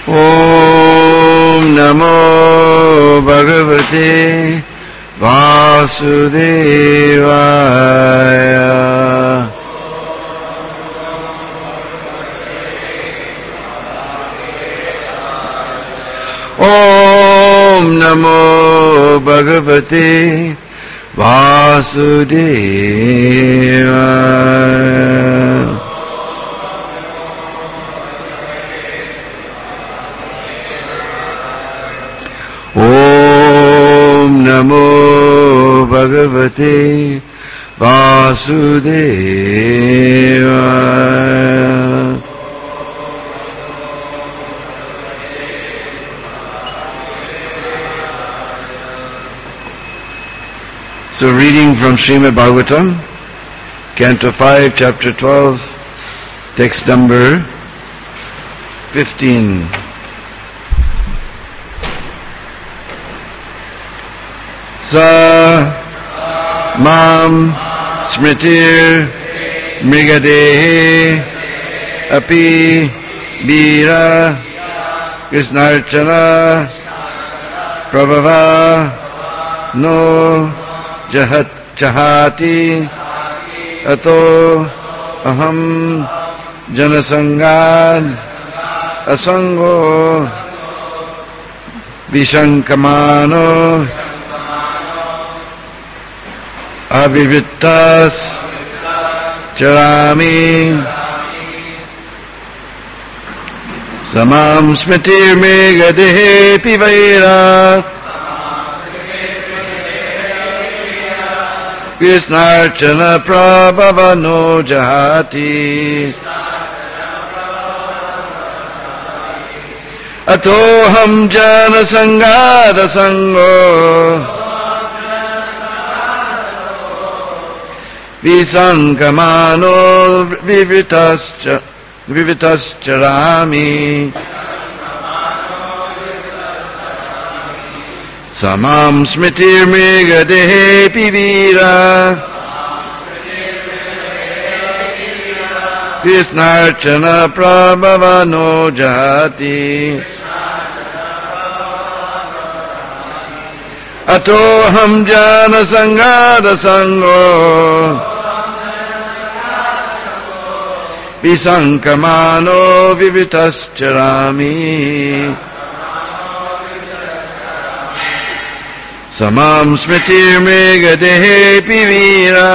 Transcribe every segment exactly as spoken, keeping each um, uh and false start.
Om Namo Bhagavate Vasudevaya. Om Namo Bhagavate Vasudevaya. Om Namo Bhagavate Vasudevaya. So reading from Srimad Bhagavatam, Canto five, Chapter twelve, text number fifteen. Sa mam smritir mrigadehe api bira krishnarchana prabhava no jahat chahati ato aham janasangad asango vishankamano abhivittas charami samam smritir megadehe pivaira krishnarchana prabhava no jahati atoham jana sangada sango visankamano vivitascha vivitascharami samam smritir megadehe pivira krishnarchana prabhava no jahati atoham jana sangada sango visankamano vivitascharami samam smritir megadehe pivira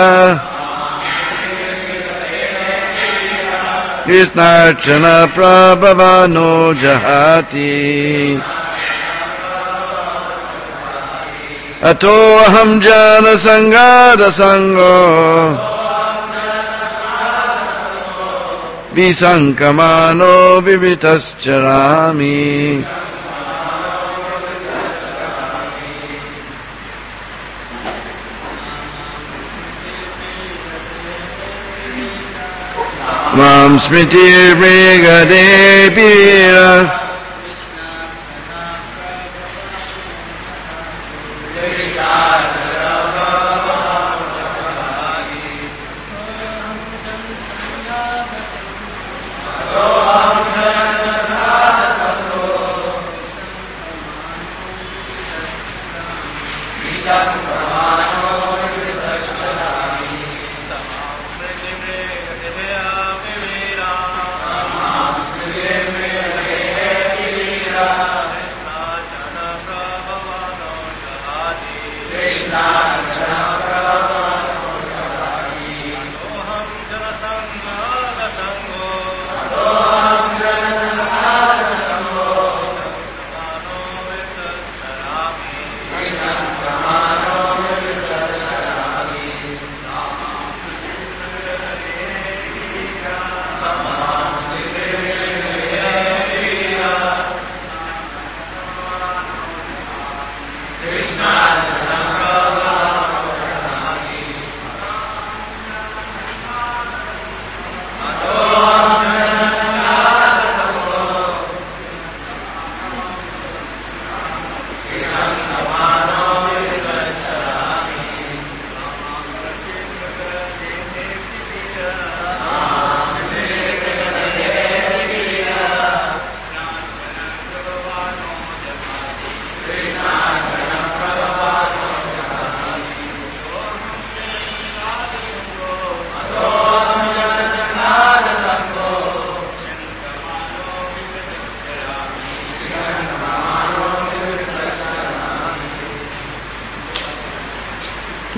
krishnarchana prabhava no jahati atoham jana sangada sango visankamano vivitascharami mam smritir megadehe pivira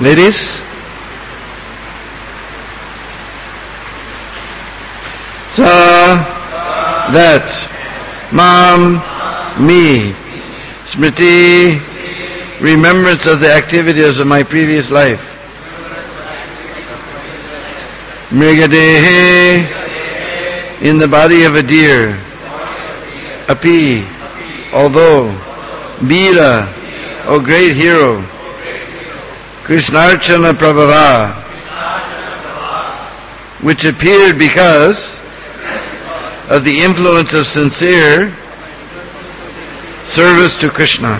Ladies? Sa, that. Mam, me. Smriti, remembrance of the activities of my previous life. Mrigadehe, in the body of a deer. Api, although. Bira, O great hero. Krishnarchana Prabhava, which appeared because of the influence of sincere service to Krishna.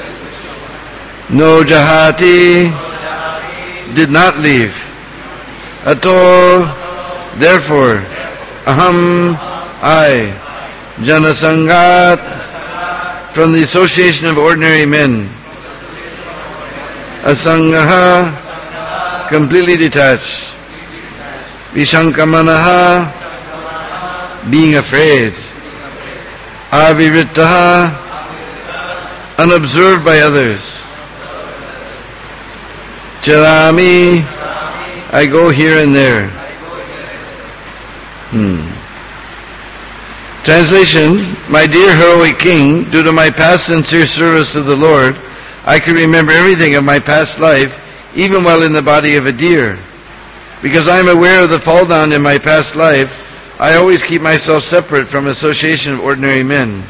No Jahati, did not leave. Ato, therefore, Aham, I, Janasangat, from the association of ordinary men. Asangaha, completely detached. Vishankamanaha, being afraid. Avivrittaha, unobserved by others. Charami, I go here and there. Hmm. Translation, my dear heroic king, due to my past sincere service to the Lord, I can remember everything of my past life, even while in the body of a deer. Because I am aware of the fall down in my past life, I always keep myself separate from association of ordinary men.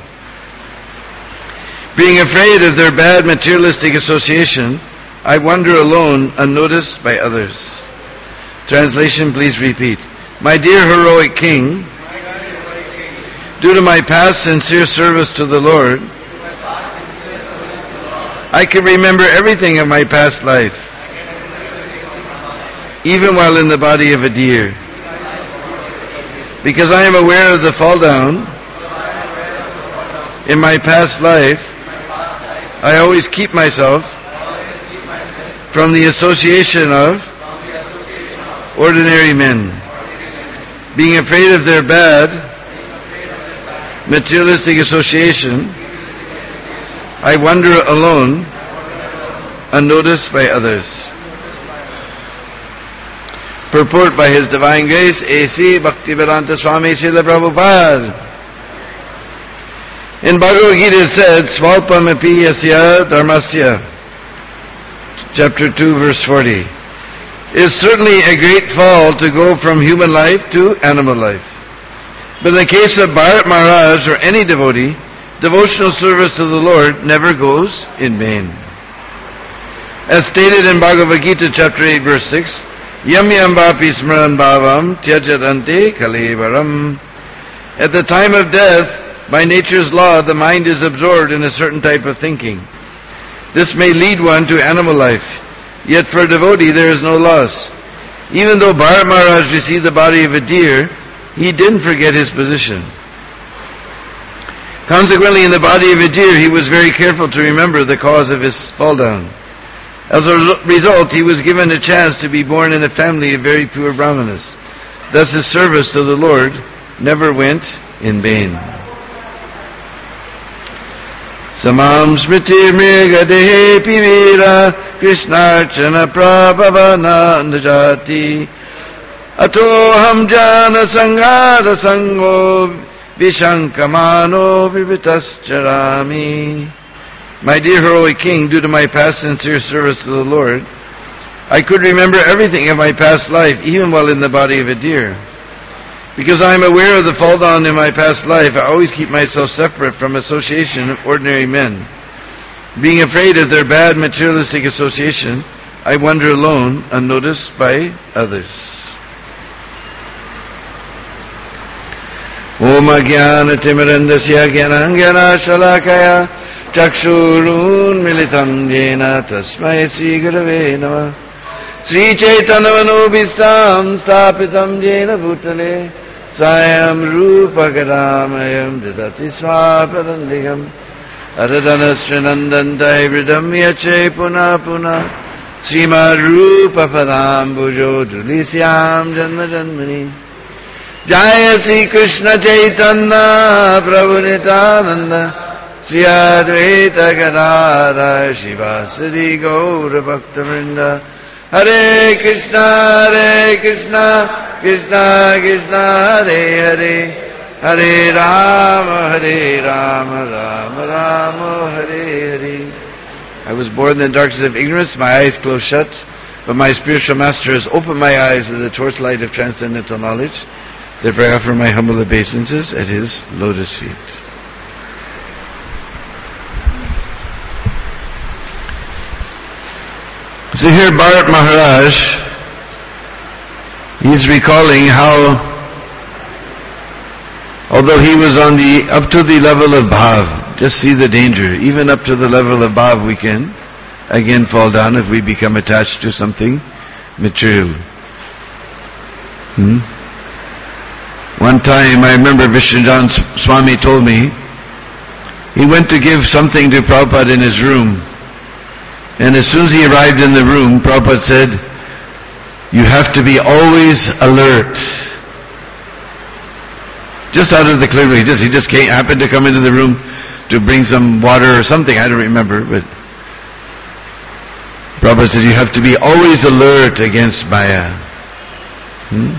Being afraid of their bad materialistic association, I wander alone, unnoticed by others. Translation, please repeat. My dear heroic king, due to my past sincere service to the Lord, I can remember everything of my past life, even while in the body of a deer. Because I am aware of the fall down in my past life, I always keep myself from the association of ordinary men. Being afraid of their bad materialistic association, I wander alone, unnoticed by others. Purport by His Divine Grace, A C Bhaktivedanta Swami Srila Prabhupada. In Bhagavad Gita it said, Svalpamapi yasya dharmasya, chapter two, verse forty. It is certainly a great fall to go from human life to animal life. But in the case of Bharat Maharaj or any devotee, devotional service to the Lord never goes in vain. As stated in Bhagavad Gita chapter eight verse six, Yam yam vapi smran bhavam tyajadante kalevaram. At the time of death, by nature's law, the mind is absorbed in a certain type of thinking. This may lead one to animal life. Yet for a devotee there is no loss. Even though Bharat Maharaj received the body of a deer, he didn't forget his position. Consequently, in the body of a deer, he was very careful to remember the cause of his fall down. As a result, he was given a chance to be born in a family of very pure brahmanas. Thus his service to the Lord never went in vain. Samam smriti mrigadehe pivira krishnarchana prabhavana najati atoham jana sangara sango vishankamano vivitascharami. My dear heroic king, due to my past sincere service to the Lord, I could remember everything of my past life, even while in the body of a deer. Because I am aware of the fall down in my past life, I always keep myself separate from association of ordinary men. Being afraid of their bad materialistic association, I wander alone, unnoticed by others. Om Ajnana Timirandasya Gyanangyana Shalakaya Chakshurun Militam Jena Tasmai Sri Gurave Namah Sri Chaitanya Manobhistam Stapitam Jena Bhutale Sayam Rupa Gadamayam Dadati Swapadandikam Aradana Srinandantai Vridam Yache Puna Puna Srima Rupa Padambujo Dulisyam Janma Janmani Jaya Sri Krishna Chaitanya Prabhu Nityananda Sri Advaita Gadadhara Shivasari Gaura Bhakta Vrinda Hare Krishna, Hare Krishna, Krishna Krishna, Hare Hare, Hare Rama, Hare Rama, Rama Rama, Hare Hare. I was born in the darkness of ignorance, my eyes closed shut, but my spiritual master has opened my eyes to the torchlight of transcendental knowledge. Therefore I offer my humble obeisances at his lotus feet. So here Bharat Maharaj, he's recalling how, although he was on the, up to the level of bhav, just see the danger, even up to the level of bhav we can again fall down if we become attached to something material. Hmm? One time I remember Vishnujan Swami told me, he went to give something to Prabhupada in his room. And as soon as he arrived in the room, Prabhupada said, you have to be always alert. Just out of the clear blue, he just, he just came, happened to come into the room to bring some water or something, I don't remember, but Prabhupada said, you have to be always alert against Maya. Hmm?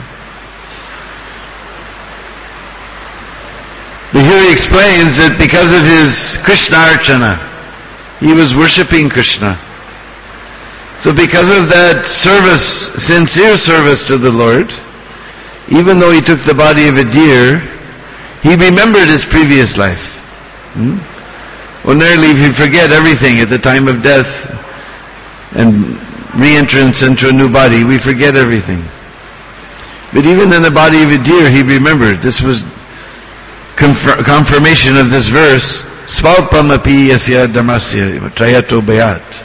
But here he explains that because of his Krishna Archana, he was worshipping Krishna. So because of that service, sincere service to the Lord, even though he took the body of a deer, he remembered his previous life. Hmm? Ordinarily we forget everything at the time of death and re-entrance into a new body, we forget everything. But even in the body of a deer, he remembered. This was confir- confirmation of this verse, Svalpamapi yasya dhamasya trayato bayat.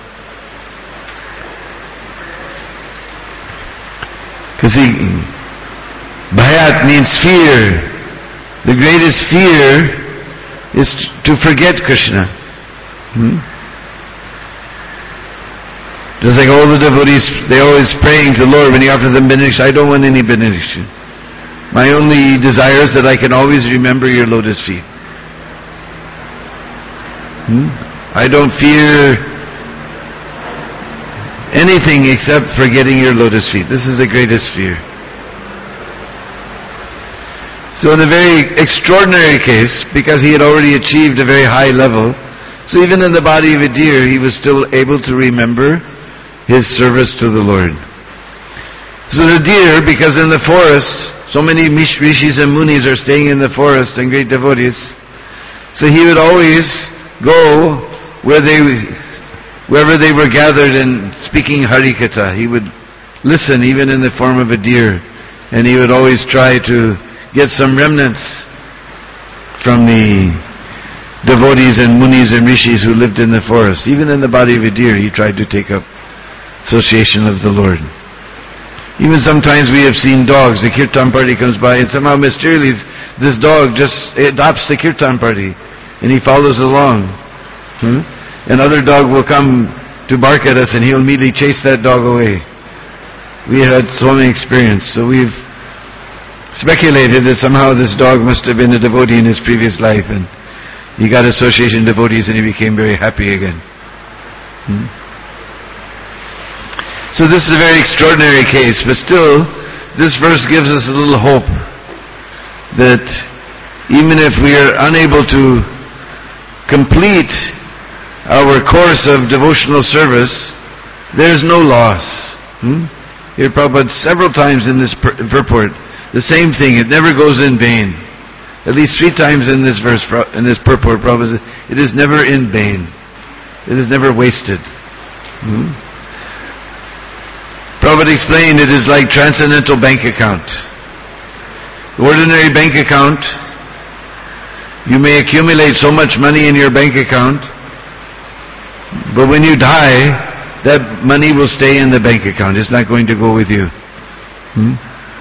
Because he, Bhayat means fear. The greatest fear is to forget Krishna. Hmm? Just like all the devotees, they're always praying to the Lord when you offer them benediction. I don't want any benediction. My only desire is that I can always remember your lotus feet. Hmm? I don't fear anything except forgetting your lotus feet. This is the greatest fear. So in a very extraordinary case, because he had already achieved a very high level, so even in the body of a deer, he was still able to remember his service to the Lord. So the deer, because in the forest, so many rishis and munis are staying in the forest and great devotees, so he would always go where they wherever they were gathered and speaking Harikatha. He would listen even in the form of a deer, and he would always try to get some remnants from the devotees and munis and rishis who lived in the forest. Even in the body of a deer, he tried to take up association of the Lord. Even sometimes we have seen dogs, the kirtan party comes by, and somehow mysteriously this dog just adopts the kirtan party, and he follows along. Hmm? Another dog will come to bark at us and he'll immediately chase that dog away. We had so many experience. So we've speculated that somehow this dog must have been a devotee in his previous life and he got association devotees and he became very happy again. Hmm? So this is a very extraordinary case, but still this verse gives us a little hope that even if we are unable to complete our course of devotional service, there is no loss. Hmm? Here Prabhupada several times in this purport, the same thing, it never goes in vain. At least three times in this verse, in this purport, Prabhupada says, it is never in vain. It is never wasted. Hmm? Prabhupada explained it is like transcendental bank account. The ordinary bank account, you may accumulate so much money in your bank account, but when you die, that money will stay in the bank account. It's not going to go with you. Hmm?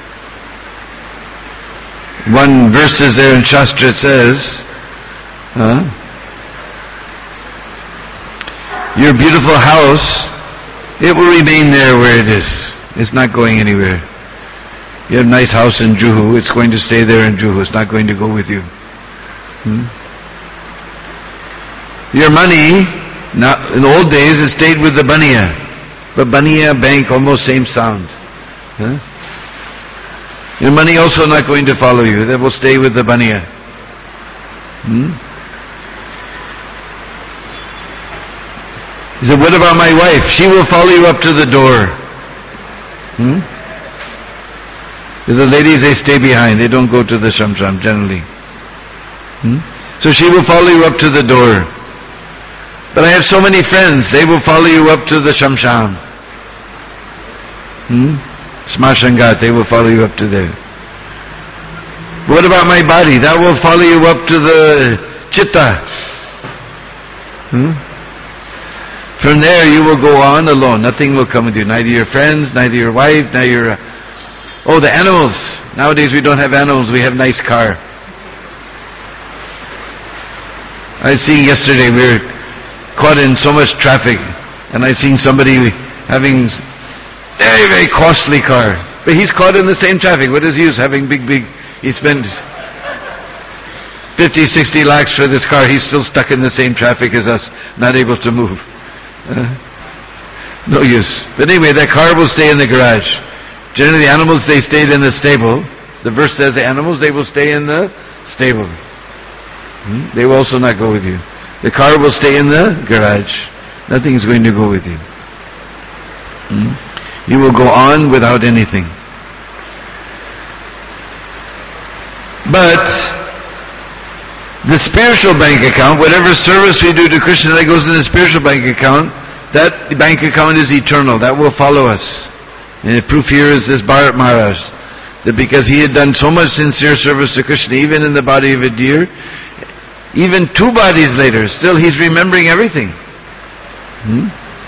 One verse is there in Shastra, it says, huh? Your beautiful house, it will remain there where it is. It's not going anywhere. You have a nice house in Juhu, it's going to stay there in Juhu. It's not going to go with you. Hmm? Your money, now, in the old days, it stayed with the baniya. But baniya, bank, almost same sound. Huh? Your money also not going to follow you. They will stay with the baniya. Hmm? He said, what about my wife? She will follow you up to the door. Hmm? The ladies, they stay behind. They don't go to the shamsham generally. Hmm? So she will follow you up to the door. But I have so many friends. They will follow you up to the shamsham. Hmm? Smashangat, they will follow you up to there. What about my body? That will follow you up to the chitta. Hmm? From there you will go on alone. Nothing will come with you. Neither your friends, neither your wife, neither your... Oh, the animals. Nowadays we don't have animals, we have nice car. I was seeing yesterday, we were caught in so much traffic, and I seen somebody having very, very costly car. But he's caught in the same traffic. What is he use having big, big... He spent fifty, sixty lakhs for this car. He's still stuck in the same traffic as us, not able to move. Uh, no use. But anyway, that car will stay in the garage. Generally the animals, they stayed in the stable. The verse says the animals, they will stay in the stable. Hmm? They will also not go with you. The car will stay in the garage. Nothing is going to go with you. Hmm? You will go on without anything. But the spiritual bank account, whatever service we do to Krishna that goes in the spiritual bank account, that bank account is eternal. That will follow us. And the proof here is this Bharat Maharaj, that because he had done so much sincere service to Krishna, even in the body of a deer, even two bodies later, still he's remembering everything. Hmm?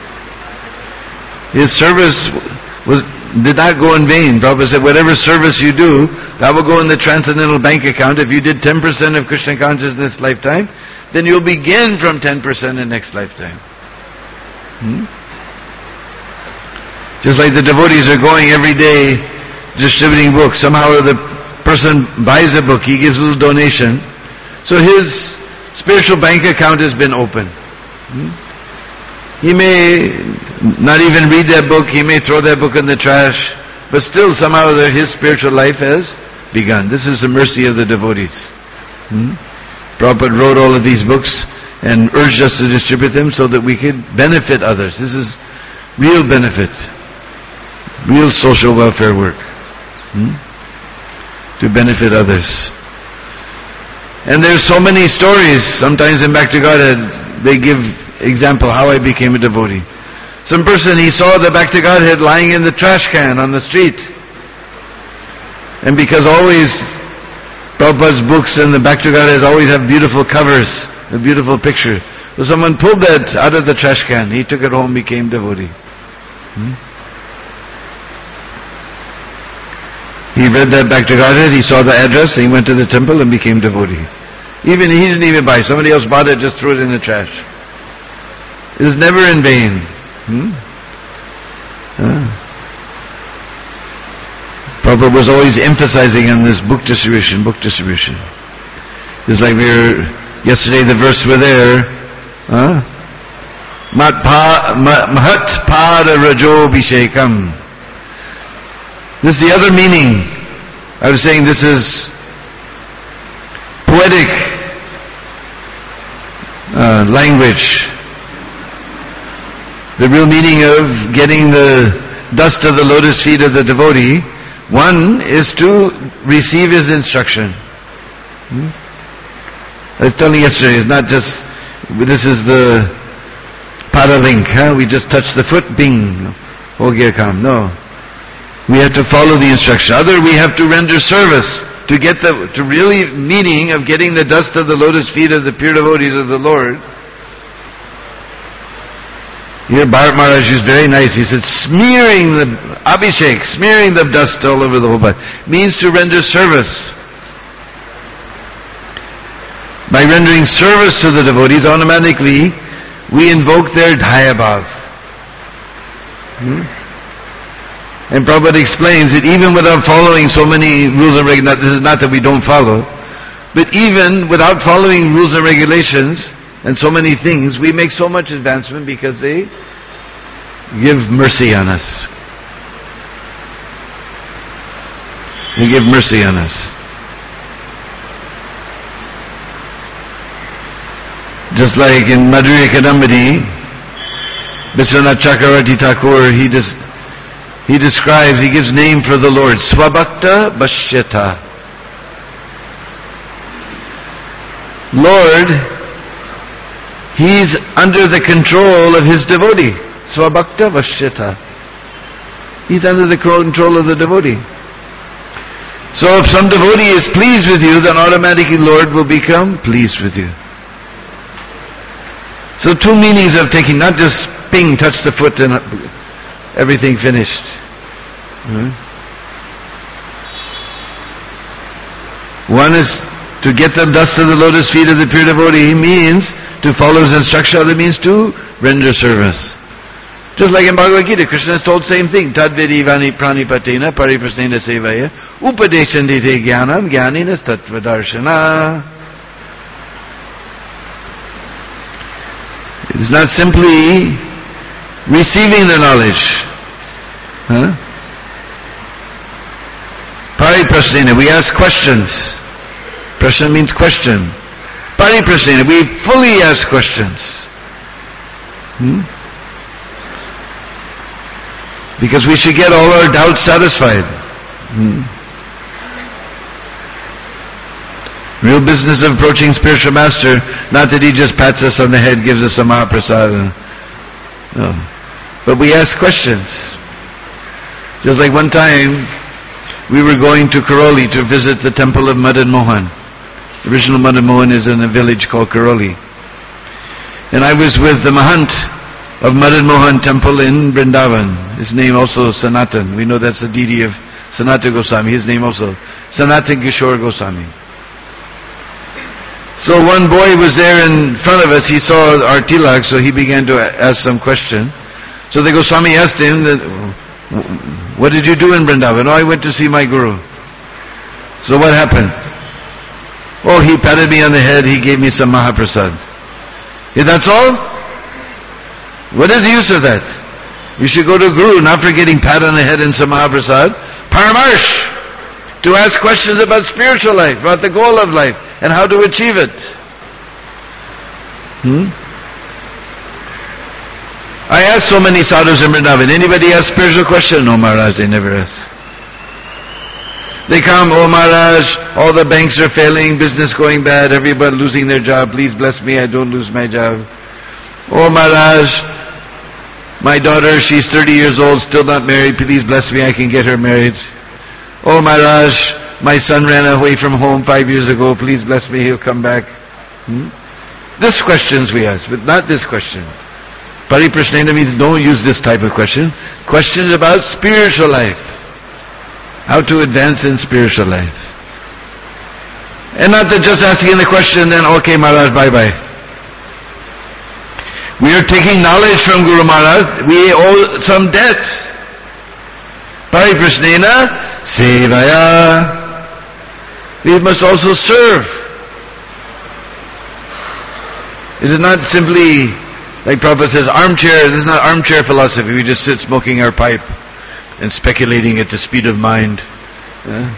His service was did not go in vain. Prabhupada said, whatever service you do, that will go in the transcendental bank account. If you did ten percent of Krishna consciousness lifetime, then you'll begin from ten percent in next lifetime. Hmm? Just like the devotees are going every day distributing books. Somehow the person buys a book, he gives a little donation. So his spiritual bank account has been opened. Hmm? He may not even read that book, he may throw that book in the trash, but still somehow his spiritual life has begun. This is the mercy of the devotees. Hmm? Prabhupada wrote all of these books and urged us to distribute them so that we could benefit others. This is real benefit, real social welfare work. Hmm? To benefit others. And there's so many stories. Sometimes in Back to Godhead, they give example how I became a devotee. Some person, he saw the Back to Godhead lying in the trash can on the street. And because always Prabhupada's books and the Back to Godhead always have beautiful covers, a beautiful picture. So someone pulled that out of the trash can. He took it home, became devotee. Hmm? He read that Back to Godhead, he saw the address, he went to the temple and became devotee. Even he didn't even buy. Somebody else bought it, just threw it in the trash. It was never in vain. Hmm? Ah. Prabhupada was always emphasizing on this book distribution, book distribution. It's like we were, yesterday the verse were there, huh? Mat Mahat Pada Rajo Bhishekam. This is the other meaning. I was saying this is poetic uh, language. The real meaning of getting the dust of the lotus feet of the devotee, one is to receive his instruction. Hmm? I was telling yesterday, it's not just, this is the paralink, huh? We just touch the foot, bing, ho gaya kaam. No. We have to follow the instruction. Other, we have to render service to get the, to really meaning of getting the dust of the lotus feet of the pure devotees of the Lord. Here Bharat Maharaj is very nice. He said, smearing the abhishek, smearing the dust all over the whole body, means to render service. By rendering service to the devotees, automatically we invoke their dhayabhav. Hmm? And Prabhupada explains that even without following so many rules and regulations, this is not that we don't follow, but even without following rules and regulations, and so many things, we make so much advancement because they give mercy on us. May give mercy on us. Just like in Madhurya Kadambini, Vishwanath Chakravarti Thakur, he just he describes, he gives name for the Lord, Swabhakta Bashyata. Lord, He's under the control of His devotee. Swabhakta Vashyata. He's under the control of the devotee. So if some devotee is pleased with you, then automatically Lord will become pleased with you. So two meanings of taking, not just ping, touch the foot and everything finished. Hmm? One is to get the dust of the lotus feet of the pure devotee. He means to follow his instruction. Other means to render service. Just like in Bhagavad Gita, Krishna has told the same thing. Tadvedi vani pranipatena pariprasnena sevaya upadeshandite jnanam jnaninas tattvadarshana. It's not simply receiving the knowledge. Huh? Pariprasnena, we ask questions. Prashna means question. Pariprasnena, we fully ask questions. Hmm? Because we should get all our doubts satisfied. Hmm? Real business of approaching spiritual master, not that he just pats us on the head, gives us a Mahaprasad. No. But we ask questions. Just like one time, we were going to Karoli to visit the temple of Madan Mohan. The original Madan Mohan is in a village called Karoli. And I was with the Mahant of Madan Mohan temple in Vrindavan. His name also Sanatan. We know that's the deity of Sanatana Goswami. His name also Sanatan Kishore Goswami. So one boy was there in front of us. He saw our tilak, so he began to ask some question. So the Goswami asked him, that, what did you do in Vrindavan? Oh, I went to see my guru. So what happened? Oh, he patted me on the head. He gave me some Mahaprasad. Yeah, that's all? What is the use of that? You should go to Guru, not for getting pat on the head and some Mahaprasad. Paramarsh! To ask questions about spiritual life, about the goal of life, and how to achieve it. Hmm? I asked so many sadhus in Vrindavan. Anybody ask spiritual question? No, Maharaj, they never ask. They come, oh Maharaj, all the banks are failing, business going bad, everybody losing their job, please bless me, I don't lose my job. Oh Maharaj, my daughter, she's thirty years old, still not married, please bless me, I can get her married. Oh Maharaj, my son ran away from home five years ago, please bless me, he'll come back. Hmm? This questions we ask, but not this question. Pariprasnena means don't use this type of question. Questions about spiritual life. How to advance in spiritual life. And not that just asking the question, then okay Maharaj, bye-bye. We are taking knowledge from Guru Maharaj, we owe some debt. Pariprasnena sevaya. We must also serve. It is not simply, like Prabhupada says, armchair. This is not armchair philosophy. We just sit smoking our pipe and speculating at the speed of mind. Uh,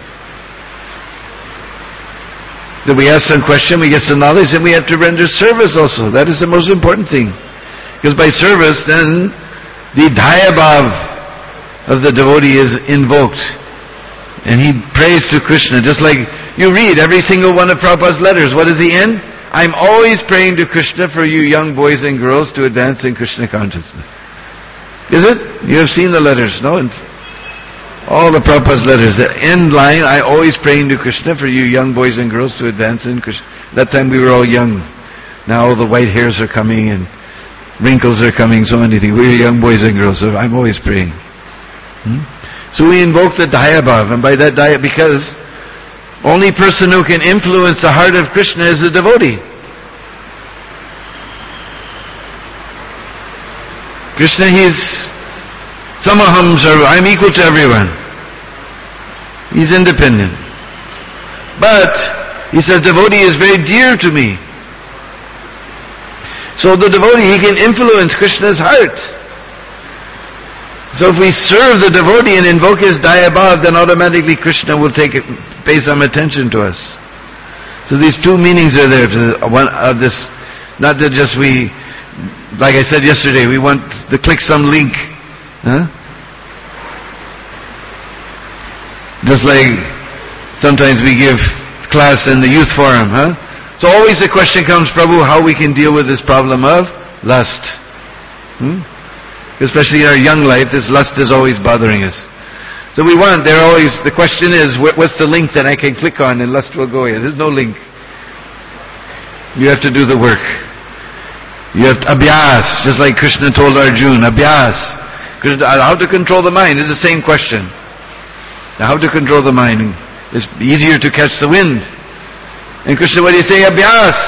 then we ask some question, we get some knowledge, and we have to render service also. That is the most important thing. Because by service, then the Dhyabhav of the devotee is invoked. And he prays to Krishna. Just like you read every single one of Prabhupada's letters. What is the end? I'm always praying to Krishna for you young boys and girls to advance in Krishna consciousness. Is it? You have seen the letters, no? All the Prabhupada's letters. The end line, I always praying to Krishna for you young boys and girls to advance in Krishna. That time we were all young. Now all the white hairs are coming and wrinkles are coming, so many things. We were young boys and girls, so I'm always praying. Hmm? So we invoke the Dhyabhav, and by that Daya, because only person who can influence the heart of Krishna is the devotee. Krishna, he is samaham sarva, I'm equal to everyone. He's independent. But, he says, devotee is very dear to me. So the devotee, he can influence Krishna's heart. So if we serve the devotee and invoke his daya bhav, then automatically Krishna will take it, pay some attention to us. So these two meanings are there. One of this, not that just we, like I said yesterday, we want to click some link. Huh? Just like sometimes we give class in the youth forum. Huh? So always the question comes, Prabhu, how we can deal with this problem of lust. Hmm? Especially in our young life, this lust is always bothering us. So we want, they're always, the question is, what's the link that I can click on and lust will go away? There's no link. You have to do the work. You have to, abhyas, just like Krishna told Arjuna, abhyas. How to control the mind is the same question. Now, how to control the mind? It's easier to catch the wind. And Krishna, what do you say? Abhyas.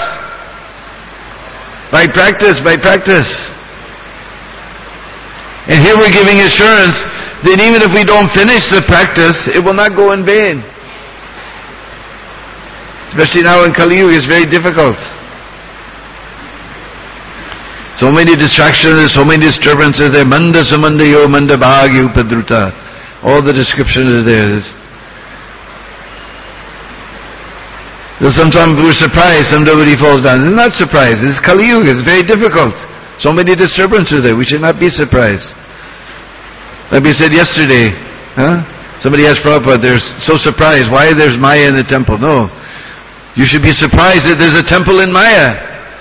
By practice, by practice. And here we're giving assurance that even if we don't finish the practice, it will not go in vain. Especially now in Kali Yuga, it's very difficult. So many distractions, so many disturbances there. Manda samanda yo manda bhagya upadruta. All the descriptions are there. So sometimes we're surprised, some devotee falls down. It's not surprised, it's Kali Yuga, it's very difficult. So many disturbances there, we should not be surprised. Like we said yesterday, huh? Somebody asked Prabhupada, they're so surprised, why there's Maya in the temple? No. You should be surprised that there's a temple in Maya.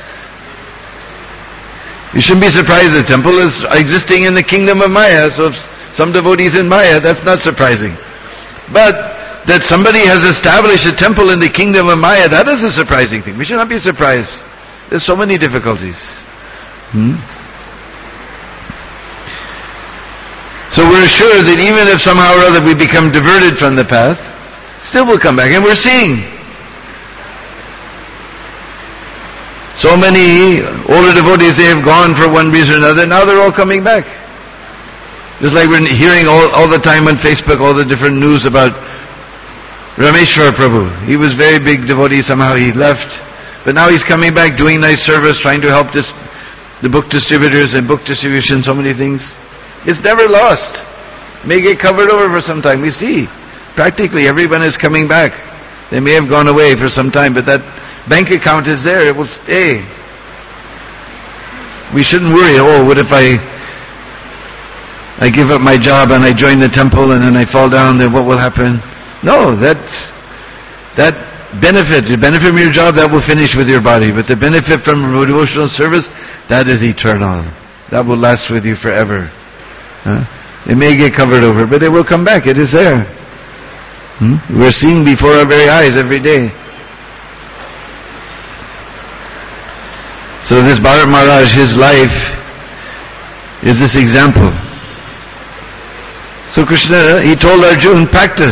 You shouldn't be surprised the temple is existing in the kingdom of Maya, so if some devotees in Maya, that's not surprising. But that somebody has established a temple in the kingdom of Maya, that is a surprising thing. We should not be surprised. There's so many difficulties. Hmm? So we're assured that even if somehow or other we become diverted from the path, still we'll come back. And we're seeing so many older devotees, they have gone for one reason or another, now they're all coming back. Just like we're hearing all, all the time on Facebook, all the different news about Rameshwar Prabhu. He was very big devotee, somehow he left. But now he's coming back, doing nice service, trying to help this, the book distributors and book distribution, so many things. It's never lost. May get covered over for some time. We see practically everyone is coming back. They may have gone away for some time, but that bank account is there. It will stay. We shouldn't worry, oh, what if I I give up my job and I join the temple and then I fall down, then what will happen? No, that's that benefit, the benefit from your job, that will finish with your body. But the benefit from devotional service, that is eternal. That will last with you forever. Huh? It may get covered over, but it will come back. It is there. Hmm? We're seeing before our very eyes every day. So this Bharat Maharaj, his life is this example. So Krishna, he told Arjuna, practice.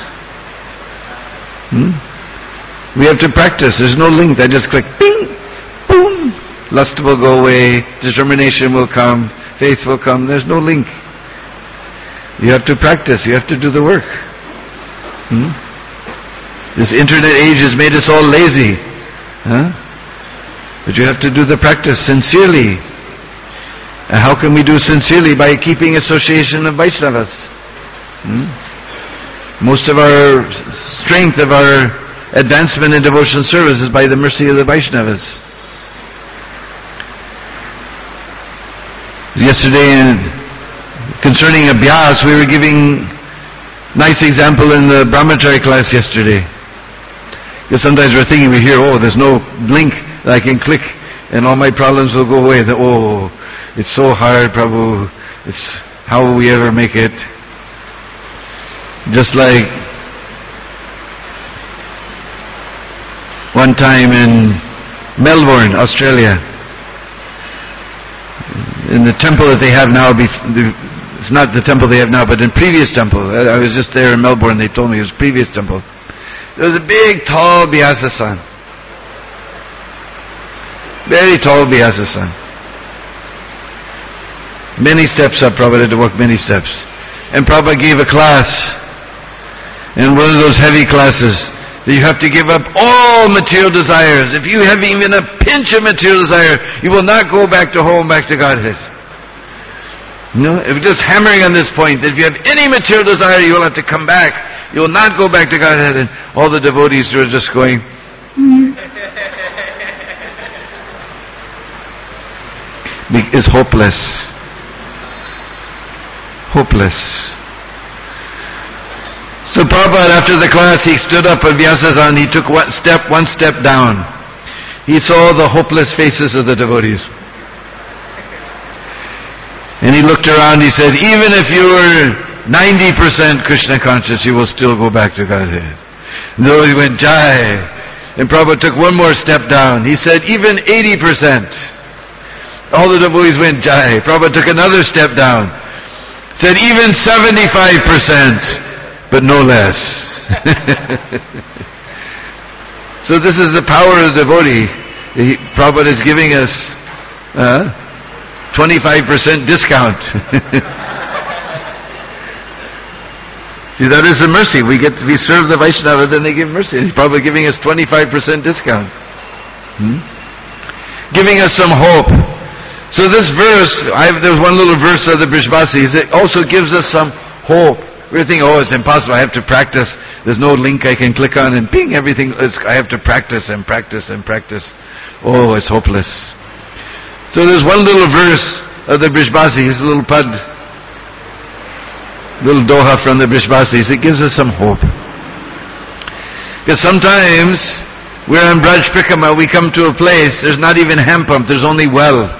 Hmm? We have to practice. There's no link. I just click, ping, boom. Lust will go away. Determination will come. Faith will come. There's no link. You have to practice. You have to do the work. Hmm? This internet age has made us all lazy. Huh? But you have to do the practice sincerely. And how can we do sincerely? By keeping association of Vaishnavas. Hmm? Most of our strength, of our advancement in devotional service is by the mercy of the Vaishnavas. Yesterday, in, concerning abhyas, we were giving nice example in the brahmachari class yesterday. Because sometimes we're thinking, we hear, oh, there's no link that I can click and all my problems will go away. The, oh, it's so hard, Prabhu. It's, how will we ever make it? Just like one time in Melbourne, Australia, in the temple that they have now, it's not the temple they have now, but in previous temple, I was just there in Melbourne, they told me it was previous temple. There was a big, tall Vyasa-san. Very tall Vyasa-san. Many steps up, Prabhupada had to walk many steps. And Prabhupada gave a class, in one of those heavy classes, that you have to give up all material desires. If you have even a pinch of material desire, you will not go back to home, back to Godhead. You know, if just hammering on this point, that if you have any material desire, you will have to come back. You will not go back to Godhead. And all the devotees are just going, hmm. Is hopeless. Hopeless. So Prabhupada, after the class, he stood up at Vyasasana, he took one step, one step down. He saw the hopeless faces of the devotees. And he looked around, he said, even if you were ninety percent Krishna conscious, you will still go back to Godhead. And the devotees went, Jai. And Prabhupada took one more step down. He said, even eighty percent. All the devotees went, Jai. Prabhupada took another step down. Said, even seventy-five percent, but no less. So this is the power of the devotee. He, Prabhupada is giving us uh, twenty-five percent discount. See, that is the mercy. We get we serve the Vaishnava, then they give mercy. He's probably giving us twenty-five percent discount. Hmm? Giving us some hope. So this verse, I have, there's one little verse of the Brijbasis, it also gives us some hope. We're thinking, oh, it's impossible, I have to practice. There's no link I can click on and ping, everything is, I have to practice and practice and practice. Oh, it's hopeless. So there's one little verse of the Brijbasis, a little pad, little doha from the Brijbasis, it gives us some hope. Because sometimes we're on Braj Prikrama, we come to a place, there's not even hand pump, there's only well.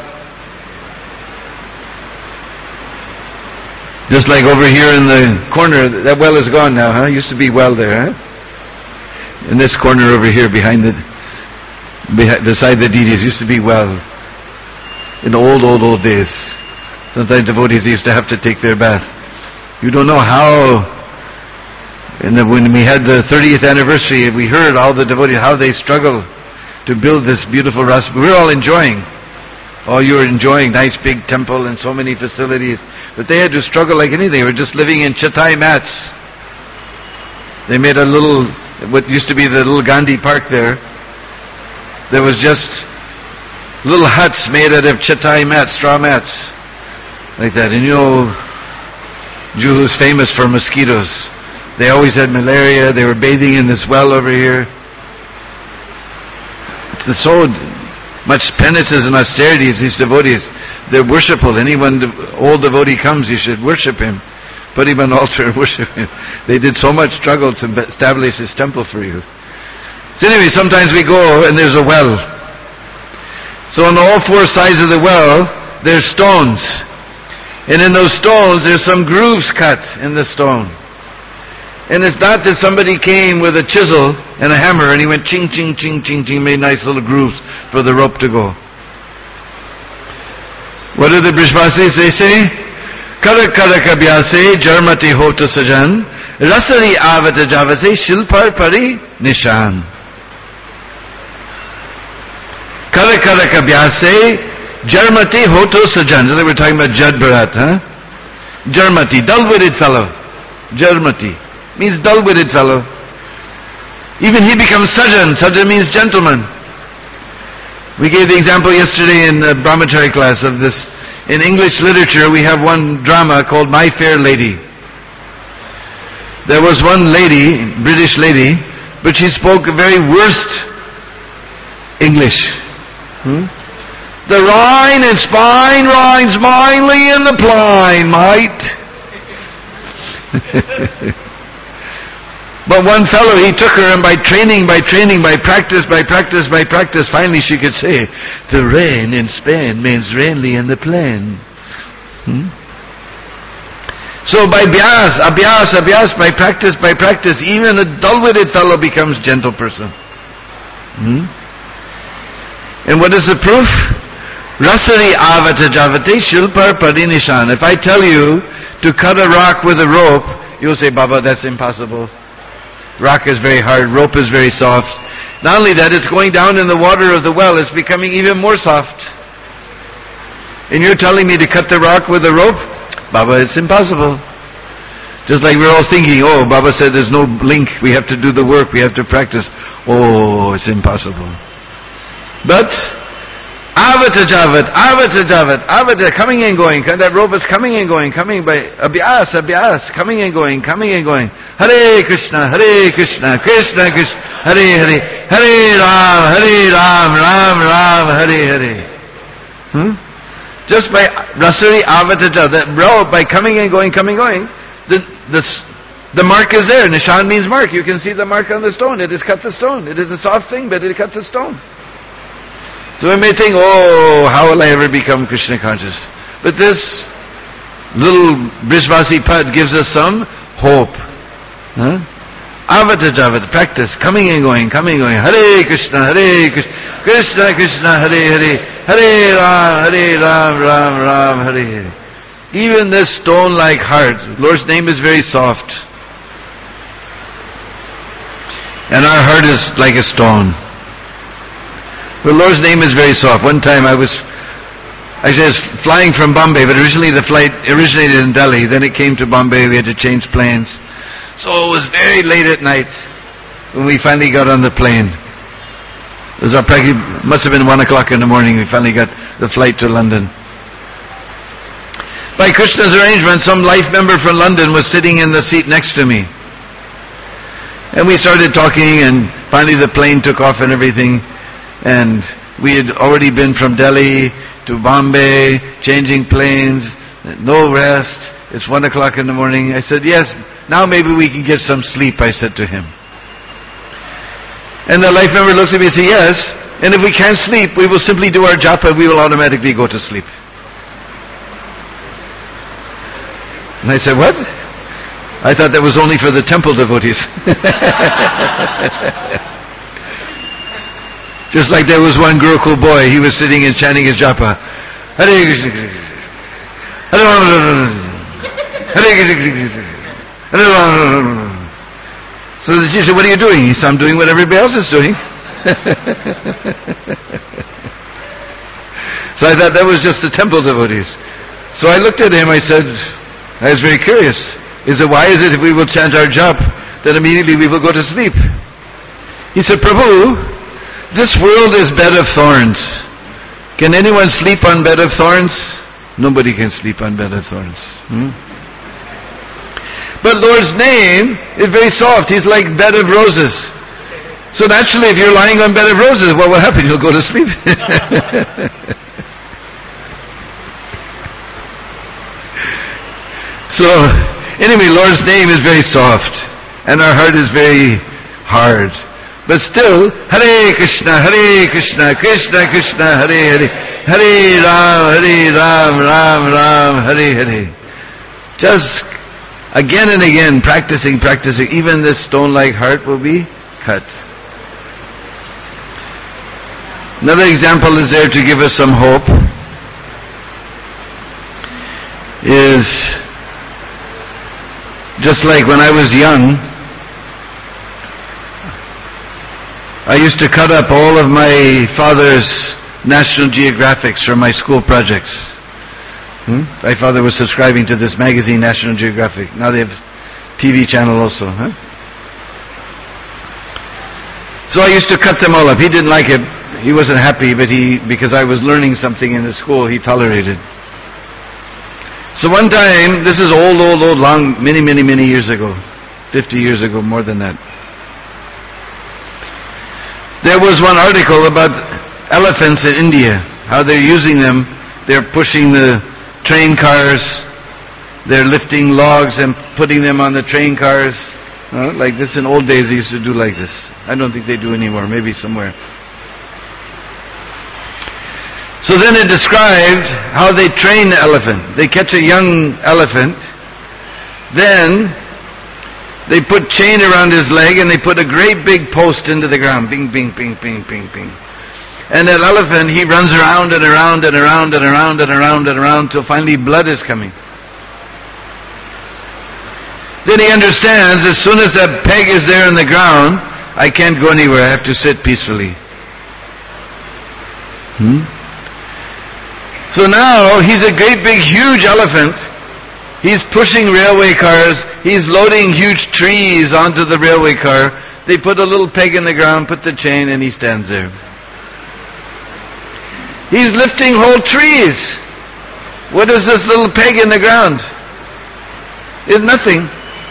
Just like over here in the corner, that well is gone now, huh? Used to be well there, huh? In this corner over here, behind the, behind, beside the deities, used to be well. In the old, old, old days. Sometimes devotees used to have to take their bath. You don't know how, and when we had the thirtieth anniversary, we heard all the devotees, how they struggle to build this beautiful rasa. We're all enjoying. Oh, you were enjoying nice big temple and so many facilities. But they had to struggle like anything. They were just living in chatai mats. They made a little, what used to be the little Gandhi Park there. There was just little huts made out of chatai mats, straw mats. Like that. And you know, Juhu's famous for mosquitoes. They always had malaria. They were bathing in this well over here. It's so much penances and austerities, these devotees. They're worshipful. Anyone, old devotee comes, you should worship him. Put him on an altar and worship him. They did so much struggle to establish this temple for you. So anyway, sometimes we go and there's a well. So on all four sides of the well, there's stones. And in those stones, there's some grooves cut in the stone. And it's not that somebody came with a chisel and a hammer and he went ching, ching, ching, ching, ching, made nice little grooves for the rope to go. What do the Brijbasis, they say? Karak karak abhyase jarmati hota sajan rasari avata javase shilpar pari nishan. Karak karak abhyase jarmati hota sajan. So they were talking about Jad Bharat, huh? Jarmati, dull-witted fellow. Jarmati means dull-witted fellow. Even he becomes sajan. Sajan means gentleman. We gave the example yesterday in the Brahmachari class of this. In English literature, we have one drama called My Fair Lady. There was one lady, British lady, but she spoke very worst English. Hmm? The Rhine and spine rhymes minely in the pline, mate. But one fellow, he took her, and by training, by training, by practice, by practice, by practice, finally she could say, the rain in Spain means rainly in the plain. Hmm? So by abhyas, abhyas, abhyas, by practice, by practice, even a dull-witted fellow becomes gentle person. Hmm? And what is the proof? Rasari avata javate shilpar parinishan. If I tell you to cut a rock with a rope, you'll say, Baba, that's impossible. Rock is very hard, rope is very soft. Not only that, it's going down in the water of the well, it's becoming even more soft. And you're telling me to cut the rock with a rope? Baba, it's impossible. Just like we're all thinking, oh, Baba said there's no link, we have to do the work, we have to practice. Oh, it's impossible. But Avata Javat, Avata Javat, Avata, coming and going. That rope is coming and going, coming by abhyas, abhyas, coming and going, coming and going. Hare Krishna, Hare Krishna, Krishna Krishna, Hare Hare, Hare Ram, Hare Ram, Ram Ram, Hare Hare. Hmm? Just by rasari Avata Javat, that rope, by coming and going, coming and going, the, the, the mark is there. Nishan means mark. You can see the mark on the stone. It has cut the stone. It is a soft thing, but it cut the stone. So we may think, oh, how will I ever become Krishna conscious? But this little Brijvasi pad gives us some hope. Huh? Avata Javat, practice, coming and going, coming and going. Hare Krishna, Hare Krishna, Krishna Krishna, Hare Hare, Hare Ram, Hare Ram, Ram Ram, Hare Hare. Even this stone-like heart, Lord's name is very soft. And our heart is like a stone. The Lord's name is very soft. One time I was, actually I was flying from Bombay, but originally the flight originated in Delhi. Then it came to Bombay. We had to change planes. So it was very late at night when we finally got on the plane. It was practically, must have been one o'clock in the morning. We finally got the flight to London. By Krishna's arrangement, some life member from London was sitting in the seat next to me. And we started talking, and finally the plane took off and everything. And we had already been from Delhi to Bombay, changing planes, no rest. It's one o'clock in the morning. I said, yes, now maybe we can get some sleep, I said to him. And the life member looked at me and said, yes, and if we can't sleep, we will simply do our japa, we will automatically go to sleep. And I said, what? I thought that was only for the temple devotees. Just like there was one Gurukul boy, he was sitting and chanting his japa. Hare Krishna, Hare Hare Krishna, Hare. So the teacher said, what are you doing? He said, I'm doing what everybody else is doing. So I thought that was just the temple devotees. So I looked at him, I said, I was very curious. He said, why is it if we will chant our japa, that immediately we will go to sleep? He said, Prabhu, this world is bed of thorns. Can anyone sleep on bed of thorns? Nobody can sleep on bed of thorns. Hmm? But Lord's name is very soft. He's like bed of roses. So naturally, if you're lying on bed of roses, what will happen? You'll go to sleep. So, anyway, Lord's name is very soft. And our heart is very hard. But still, Hare Krishna, Hare Krishna, Krishna Krishna, Hare Hare, Hare Ram, Hare Ram, Ram Ram, Hare Hare. Just again and again, practicing, practicing, even this stone-like heart will be cut. Another example is there to give us some hope. Is just like when I was young, I used to cut up all of my father's National Geographics from my school projects. Hmm? My father was subscribing to this magazine, National Geographic. Now they have T V channel also. Huh? So I used to cut them all up. He didn't like it. He wasn't happy, but he, because I was learning something in the school, he tolerated. So one time, this is old, old, old, long, many, many, many years ago. fifty years ago, more than that. There was one article about elephants in India, how they're using them. They're pushing the train cars, they're lifting logs and putting them on the train cars. Uh, like this in old days they used to do like this. I don't think they do anymore, maybe somewhere. So then it described how they train the elephant. They catch a young elephant, then they put chain around his leg and they put a great big post into the ground. Bing, bing, bing, bing, bing, bing. And that elephant, he runs around and around and around and around and around and around till finally blood is coming. Then he understands, as soon as that peg is there in the ground, I can't go anywhere, I have to sit peacefully. Hmm? So now, he's a great big huge elephant. He's pushing railway cars, he's loading huge trees onto the railway car. They put a little peg in the ground, put the chain, and he stands there. He's lifting whole trees. What is this little peg in the ground? It's nothing.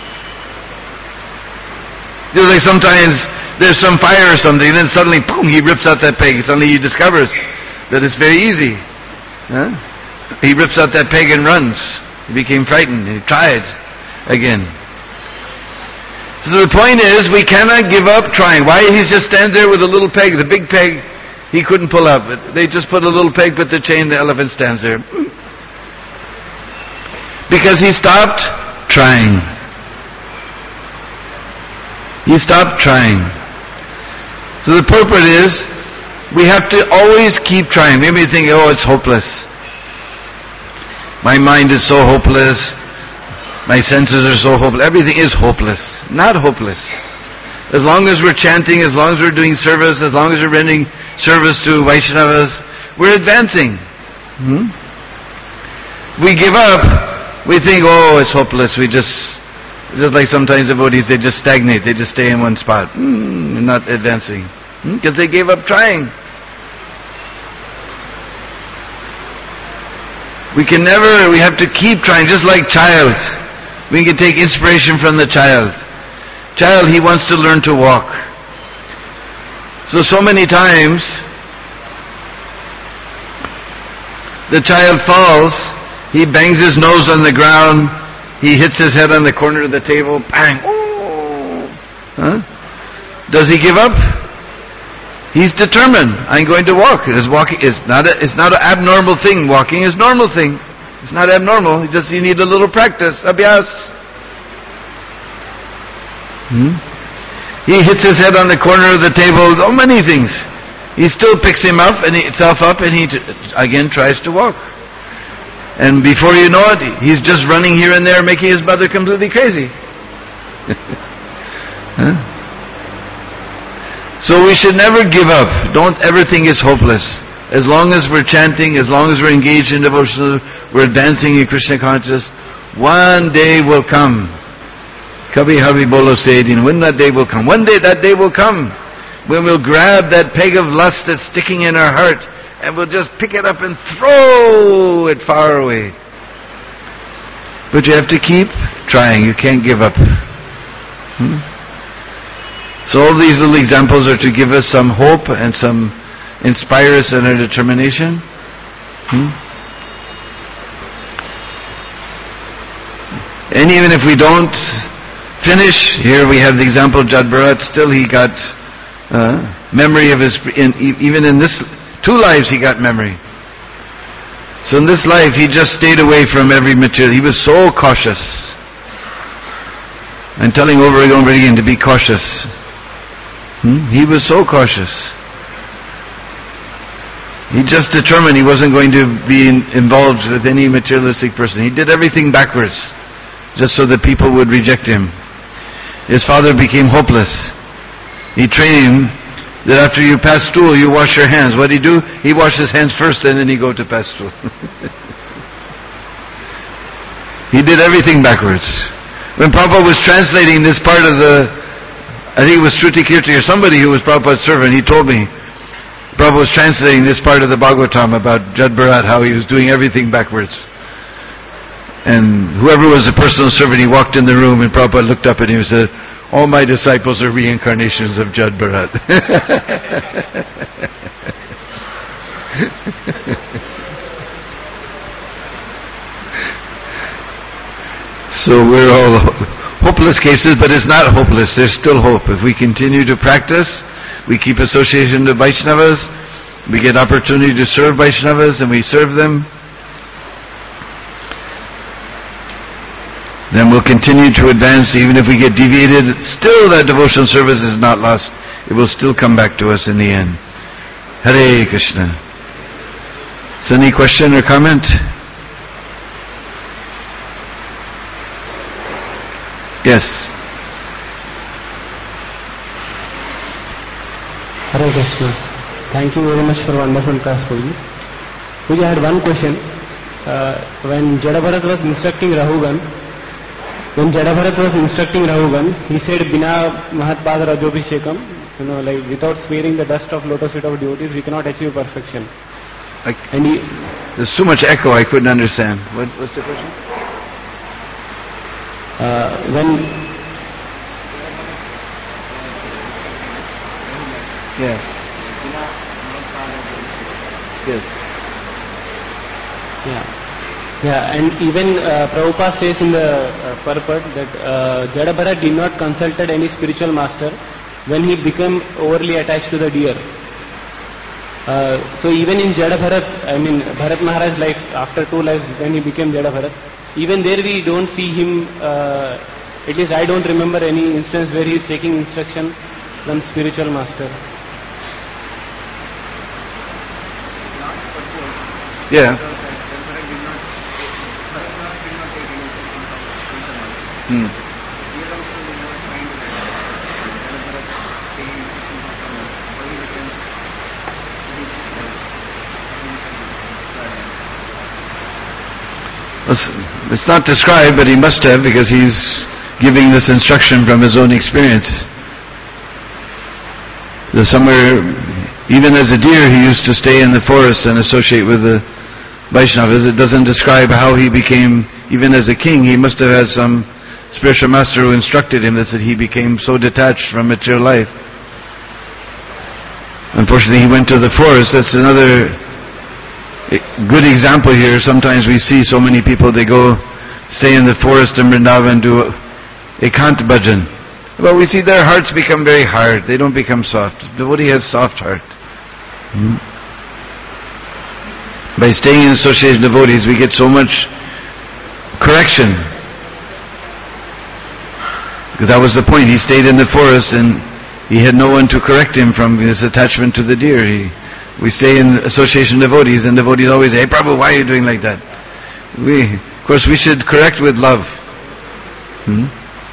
Just like sometimes there's some fire or something, and then suddenly, boom, he rips out that peg. Suddenly he discovers that it's very easy. Huh? He rips out that peg and runs. He became frightened. He tried again. So the point is, we cannot give up trying. Why? He just stands there with a little peg. The big peg, he couldn't pull up. They just put a little peg, put the chain, the elephant stands there. Because he stopped trying. He stopped trying. So the purport is, we have to always keep trying. Maybe you think, oh, it's hopeless. My mind is so hopeless. My senses are so hopeless. Everything is hopeless. Not hopeless. As long as we're chanting, as long as we're doing service, as long as we're rendering service to Vaishnavas, we're advancing. Hmm? We give up, we think, oh, it's hopeless. We just, just like sometimes devotees, they just stagnate. They just stay in one spot. Hmm, not advancing. Because hmm? they gave up trying. We can never, we have to keep trying, just like child. We can take inspiration from the child. Child, he wants to learn to walk. So, so many times, the child falls, he bangs his nose on the ground, he hits his head on the corner of the table, bang, oh! Huh? Does he give up? He's determined. I'm going to walk. It is walking. It's not. A, it's not an abnormal thing. Walking is normal thing. It's not abnormal. You just you need a little practice. Abhyas. Hmm? He hits his head on the corner of the table. So many things. He still picks him up and himself up, and he t- again tries to walk. And before you know it, he's just running here and there, making his mother completely crazy. Huh? So we should never give up. Don't ever think it's hopeless. As long as we're chanting, as long as we're engaged in devotion, we're dancing in Krishna consciousness, one day will come. Kabhi Habi Bolo said, when that day will come. One day that day will come when we'll grab that peg of lust that's sticking in our heart and we'll just pick it up and throw it far away. But you have to keep trying. You can't give up. Hmm? So all these little examples are to give us some hope and some inspire us in our determination. Hmm? And even if we don't finish, here we have the example of Jad Bharat. Still he got uh, memory of his, in, even in this, two lives he got memory. So in this life he just stayed away from every material. He was so cautious. I'm telling over and over again to be cautious. Hmm? He was so cautious. He just determined he wasn't going to be in, involved with any materialistic person. He did everything backwards, just so that people would reject him. His father became hopeless. He trained him that after you pass stool, you wash your hands. What did he do? He washed his hands first and then he go to pass stool. He did everything backwards. When Prabhupada was translating this part of the, I think it was Shruti Kirti or somebody who was Prabhupada's servant, he told me, Prabhupada was translating this part of the Bhagavatam about Jad Bharat, how he was doing everything backwards. And whoever was the personal servant, he walked in the room and Prabhupada looked up and he said, all my disciples are reincarnations of Jad Bharat. So we're all hopeless cases, but it's not hopeless. There's still hope. If we continue to practice, we keep association with Vaishnavas, we get opportunity to serve Vaishnavas and we serve them, then we'll continue to advance. Even if we get deviated, still that devotional service is not lost. It will still come back to us in the end. Hare Krishna. So any question or comment? Yes. Hare Krishna. Thank you very much for wonderful class, Prabhuji. Prabhuji, I had one question. Uh, when Jada Bharat was instructing Rahugan, when Jada Bharat was instructing Rahugan, he said, Bina Mahatpada Rajobhishekam, you know, like without smearing the dust of lotus feet of devotees, we cannot achieve perfection. I, and he, there's so much echo, I couldn't understand. What, what's the question? uh, when Yeah. Yes. yeah. Yeah, and even uh, Prabhupada says in the uh, purport that uh, Jada Bharat did not consulted any spiritual master when he became overly attached to the deer. Uh, so even in Jada Bharat, I mean Bharat Maharaj's life, after two lives when he became Jada Bharat, even there we don't see him, uh, at least I don't remember any instance where he is taking instruction from spiritual master. Yeah. Hmm. It's not described, but he must have, because he's giving this instruction from his own experience. There's somewhere, even as a deer, he used to stay in the forest and associate with the Vaishnavas. It doesn't describe how he became, even as a king, he must have had some spiritual master who instructed him, that said he became so detached from material life. Unfortunately, he went to the forest. That's another good example here. Sometimes we see so many people, they go stay in the forest in Vrindavan and do ekant bhajan. Well, we see their hearts become very hard. They don't become soft. Devotee has soft heart. Hmm? By staying in association with devotees, we get so much correction. Because that was the point. He stayed in the forest and he had no one to correct him from his attachment to the deer. He, we stay in association with devotees, and devotees always say, "Hey Prabhu, why are you doing like that?" We, of course, we should correct with love. Hmm?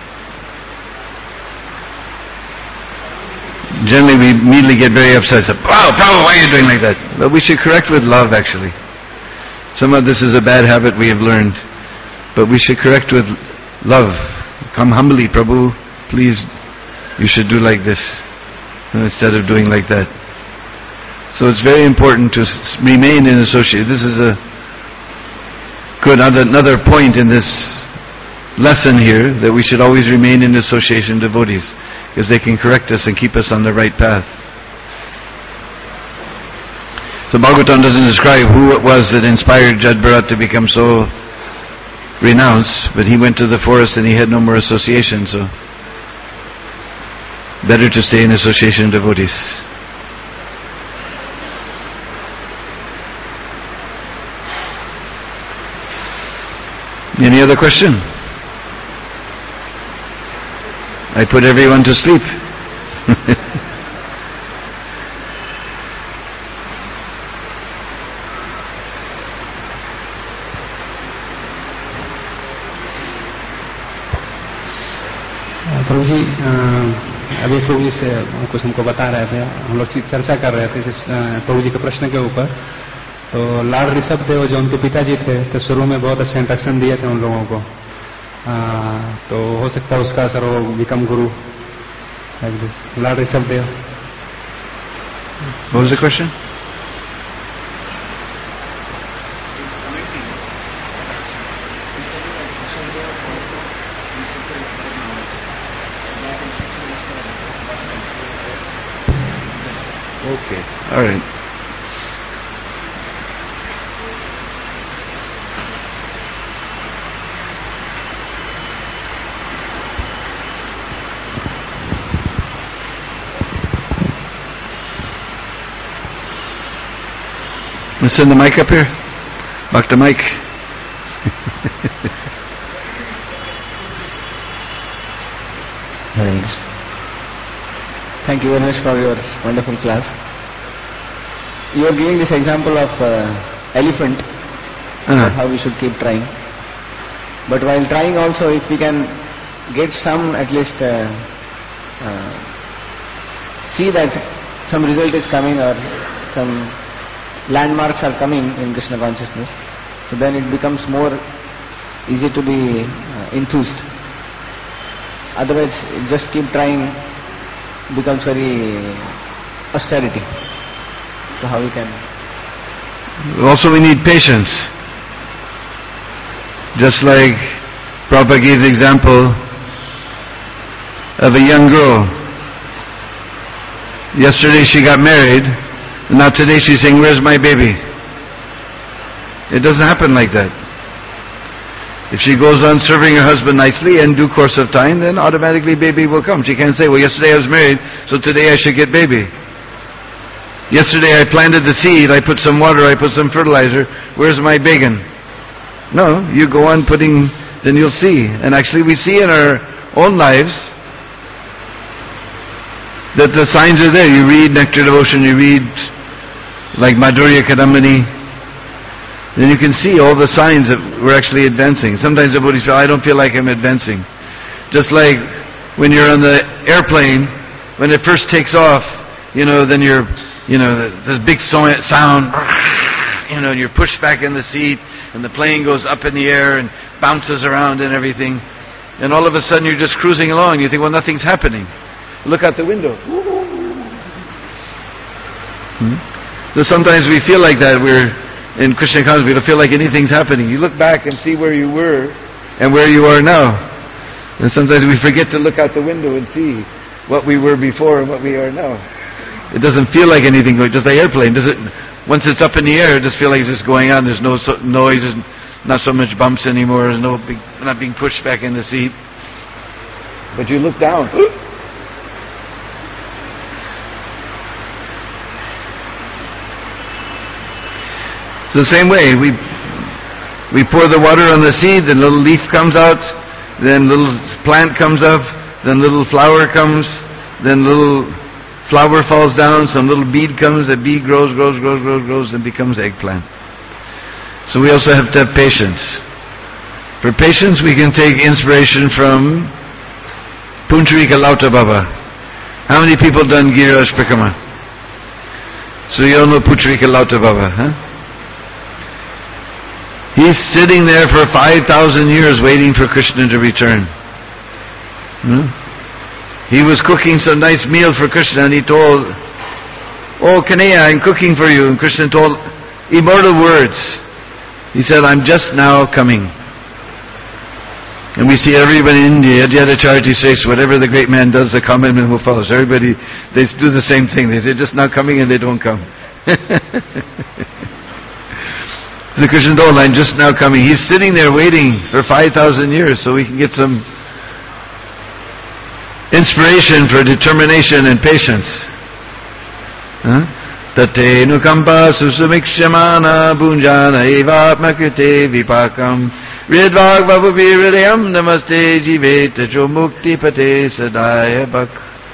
Generally, we immediately get very upset. Say, "Wow, Prabhu, why are you doing like that?" But we should correct with love, actually. Some of this is a bad habit we have learned, but we should correct with love. Come humbly, Prabhu, please, you should do like this, instead of doing like that. So it's very important to remain in association. This is a good, another point in this lesson here, that we should always remain in association with devotees, because they can correct us and keep us on the right path. So Bhagavatam doesn't describe who it was that inspired Jada Bharat to become so renounced, but he went to the forest and he had no more association, so better to stay in association with devotees. Any other question? I put everyone to sleep. प्रभु जी, अभी प्रभु जी से कुछ हमको बता रहे थे, हम लोग चर्चा कर रहे थे प्रभु जी के प्रश्न के ऊपर। तो लॉर्ड ऋषभ देव जो उनके पिताजी थे, तो शुरू में बहुत अच्छा इंस्ट्रक्शन दिए थे उन लोगों को, आ, तो हो सकता है उसका असर हो, become guru like this. Lord Rishabh Dev. What was the question? Okay, all right. Let's send the mic up here. Back the mic. Thank you very much for your wonderful class. You are giving this example of uh, elephant, Uh-huh. how we should keep trying. But while trying also, if we can get some, at least uh, uh, see that some result is coming or some landmarks are coming in Krishna consciousness, so then it becomes more easy to be uh, enthused. Otherwise, just keep trying becomes very austerity. So how we can? Also we need patience. Just like Prabhupada gave the example of a young girl. Yesterday she got married, and now today she's saying, "Where's my baby?" It doesn't happen like that. If she goes on serving her husband nicely in due course of time, then automatically baby will come. She can't say, "Well, yesterday I was married, so today I should get baby. Yesterday I planted the seed, I put some water, I put some fertilizer, where's my bacon?" No, you go on putting, then you'll see. And actually we see in our own lives that the signs are there. You read Nectar Devotion, you read like Madhurya Kadambini, then you can see all the signs that we're actually advancing. Sometimes the Buddhists feel, "I don't feel like I'm advancing." Just like when you're on the airplane, when it first takes off, you know, then you're, you know, there's big sound, you know, and you're pushed back in the seat, and the plane goes up in the air and bounces around and everything. And all of a sudden you're just cruising along. You think, well, nothing's happening. Look out the window. Hmm? So sometimes we feel like that. We're in Krishna consciousness. We don't feel like anything's happening. You look back and see where you were and where you are now. And sometimes we forget to look out the window and see what we were before and what we are now. It doesn't feel like anything, just the airplane. Does it? Once it's up in the air, it just feels like it's just going on. There's no so, noise, there's not so much bumps anymore. There's no big, not being pushed back in the seat. But you look down. It's the same way. We we pour the water on the seed, then little leaf comes out, then little plant comes up, then little flower comes, then little flower falls down, some little bead comes, the bead grows, grows, grows, grows, grows, and becomes eggplant. So we also have to have patience. For patience, we can take inspiration from Puntarika Lauta Baba. How many people done Giriraj Prakama? So you all know Puntarika Lauta Baba, huh? He's sitting there for five thousand years waiting for Krishna to return. Hmm? He was cooking some nice meal for Krishna, and he told, "Oh, Kanhaiya, I'm cooking for you." And Krishna told immortal words. He said, "I'm just now coming." And we see everybody in India, Yadachariti says, whatever the great man does, the common man will follow. So everybody, they do the same thing. They say, "Just now coming," and they don't come. The Krishna told, "I'm just now coming." He's sitting there waiting for five thousand years so we can get some inspiration for determination and patience. Tate nukampa susumikshemana bunjana evapmakrite vipakam ridvag babuvi hridayam namaste jiveta jo mukti pate sadaya bhak.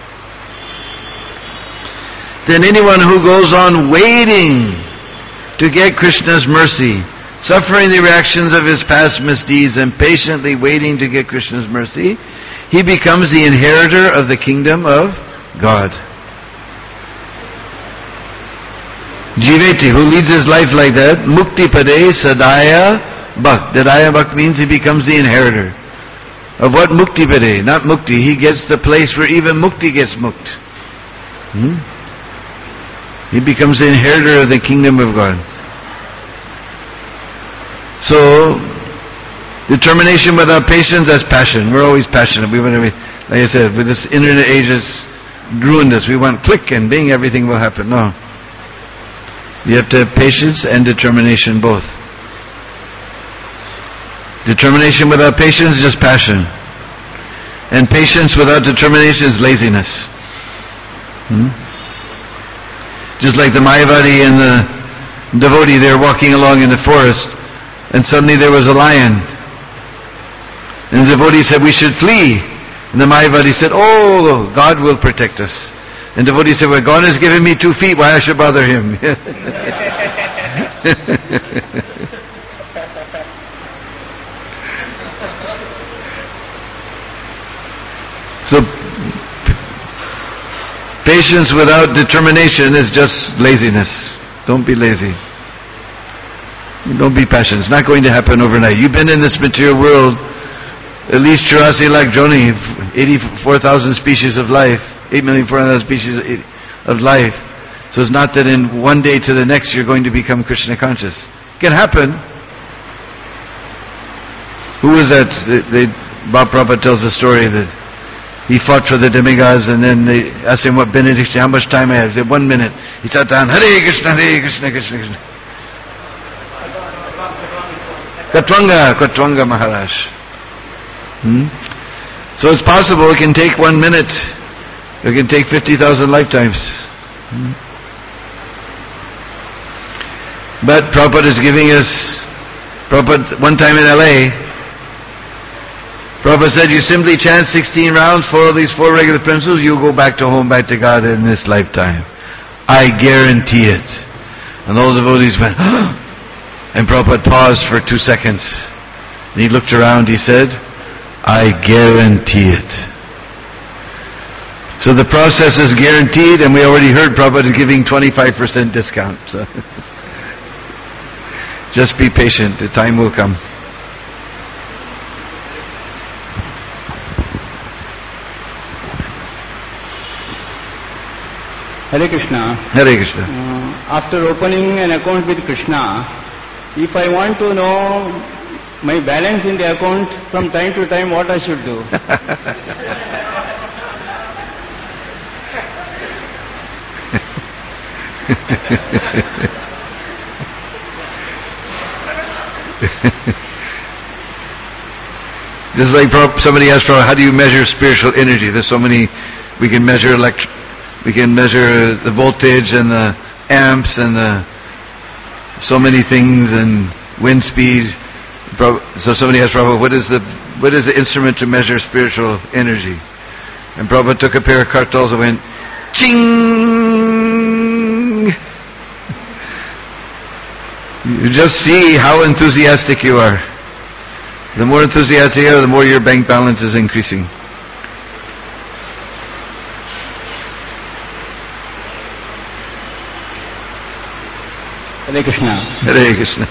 Then anyone who goes on waiting to get Krishna's mercy, suffering the reactions of his past misdeeds and patiently waiting to get Krishna's mercy, he becomes the inheritor of the kingdom of God. Jiveti, who leads his life like that, Mukti Pade Sadaya Bhakt. Sadaya Bhakt means he becomes the inheritor. Of what? Mukti Pade, not Mukti. He gets the place where even Mukti gets Mukt. Hmm? He becomes the inheritor of the kingdom of God. So, determination without patience, that's passion. We're always passionate. We want to be, like I said, with this internet age has ruined us. We want click and bing, everything will happen. No. You have to have patience and determination both. Determination without patience is just passion. And patience without determination is laziness. Hmm? Just like the Mayavadi and the devotee, they're walking along in the forest, and suddenly there was a lion. And the devotee said, "We should flee." And the Mayavadi said, "Oh, God will protect us." And the devotee said, "Well, God has given me two feet, why I should bother him?" So, patience without determination is just laziness. Don't be lazy. Don't be passionate. It's not going to happen overnight. You've been in this material world at least chorasi lakh joni, eighty-four thousand species of life, eight million four hundred thousand species of life. So it's not that in one day to the next you're going to become Krishna conscious. It can happen. Who was that? They, they, Bhakti Prabhupada tells the story that he fought for the demigods, and then they asked him what benediction, how much time I have. He said, one minute. He sat down, Hare Krishna, Hare Krishna, Krishna Krishna. Katwanga, Katwanga Maharaj. Hmm? So it's possible it can take one minute. It can take fifty thousand lifetimes. Hmm? But Prabhupada is giving us, Prabhupada, one time in L A, Prabhupada said, you simply chant sixteen rounds, follow these four regular principles, you'll go back to home, back to God in this lifetime. I guarantee it. And all the devotees went, and Prabhupada paused for two seconds. And he looked around, he said, I guarantee it. So the process is guaranteed, and we already heard Prabhupada is giving twenty-five percent discount. So just be patient, the time will come. Hare Krishna. Hare Krishna. Uh, after opening an account with Krishna, if I want to know my balance in the account from time to time, what I should do? Just like somebody asked, how do you measure spiritual energy? There's so many, we can measure elect, we can measure the voltage and the amps and the so many things and wind speed. So somebody asked Prabhupada, what is the what is the instrument to measure spiritual energy? And Prabhupada took a pair of kartals and went, ching! You just see how enthusiastic you are. The more enthusiastic you are, the more your bank balance is increasing. Hare Krishna. Hare Krishna.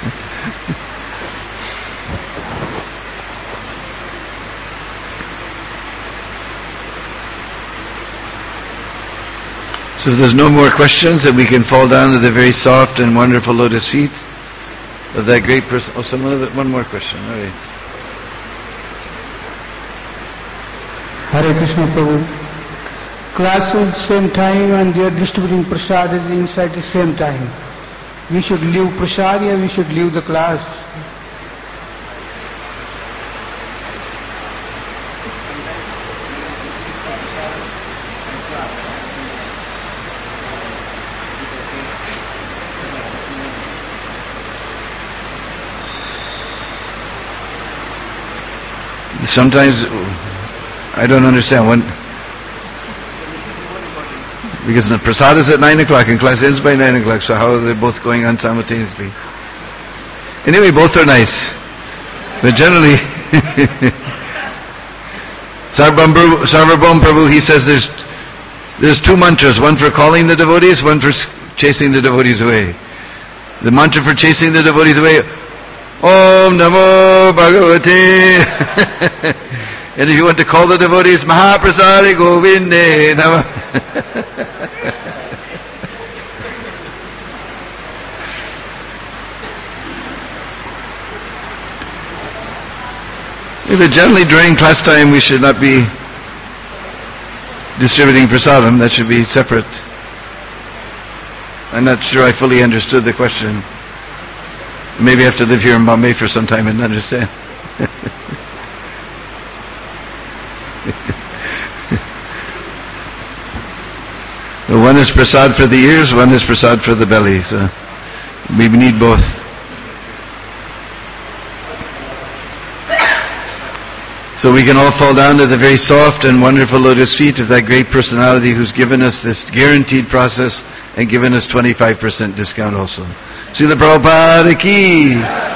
So if there's no more questions, then we can fall down to the very soft and wonderful lotus feet of that great person. Oh, some other, one more question. All right. Hare Krishna Prabhu. Class is same time and they are distributing prasad is inside the same time. We should leave prasad or we should leave the class? Sometimes I don't understand when, because the prasad is at nine o'clock and class ends by nine o'clock, so how are they both going on simultaneously? Anyway, both are nice, but generally Sarvabhaum Prabhu, he says there's there's two mantras, one for calling the devotees, one for chasing the devotees away. The mantra for chasing the devotees away, Om Namo Bhagavate. And if you want to call the devotees, Mahaprasade Govinde Namah. But generally during class time we should not be distributing prasadam, that should be separate. I'm not sure I fully understood the question. Maybe I have to live here in Bombay for some time and understand. One is prasad for the ears, one is prasad for the belly. So we need both. So we can all fall down to the very soft and wonderful lotus feet of that great personality who's given us this guaranteed process and given us twenty-five percent discount also. Srila Prabhupada ki